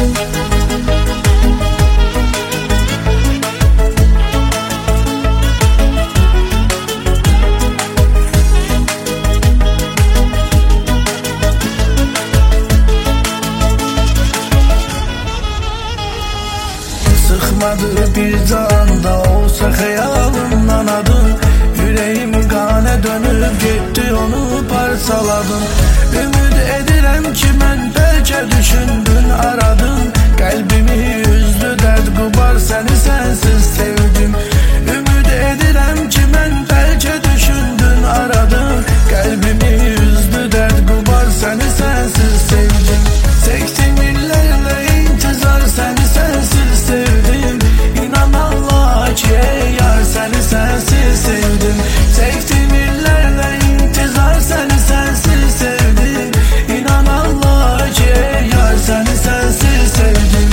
Sıkmadı bir canda olsa xəyalımdan adın. Yüreğim qana dönüb getdi, onu parçaladım. Ümid edirəm ki mən bəlkə düşündün, aradın. Qəlbimi üzdü dərd qubar, səni sənsiz sevdim. Ümid edirəm ki mən bəlkə düşündün, aradın. Qəlbimi üzdü dərd qubar, səni sənsiz sevdim. Çəkdim illərlə intizar, səni sənsiz sevdim. İnan Allah ki ey yar, səni sənsiz sevdim. Çəkdim illərlə intizar, səni sənsiz sevdim. İnan Allah ki ey yar, səni sənsiz sevdim.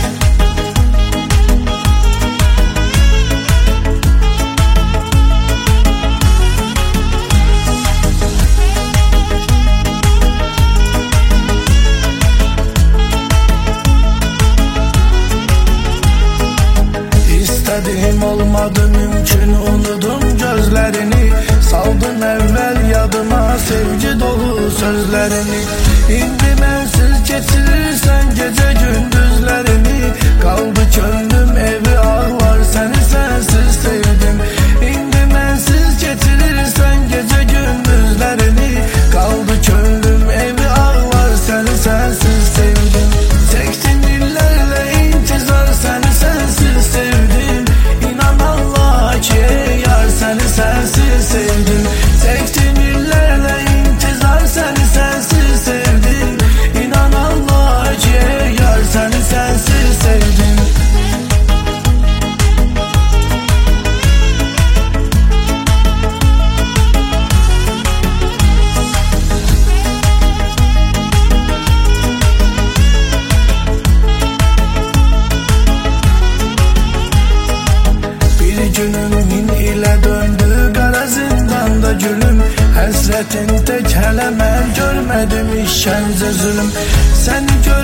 İstədim olmadı mümkün, unudum gözlərini. Saldın əvvəl yadıma sevgi dolu sözlərini. İndi mənsiz keçirirsən gecə gündüzlərini. Qaldı könlüm evi ağlar, səni sənsiz sevdim. İndi mənsiz keçirirsən gecə gündüzlərini. Qaldı könlüm evi ağlar, səni sənsiz sevdim. Çəkdim illərlə intizar, səni sənsiz sevdim. İnan Allah ki ey yar, səni sənsiz sevdim. Çəkdim illərlə intizar, səni sənsiz sevdim. İnan Allah ki ey yar, səni sənsiz sevdim. Günüm min ilə döndü qara zindanda gülüm. Həsrətin tək hələ mən görmədim işkəncə zülüm. Səni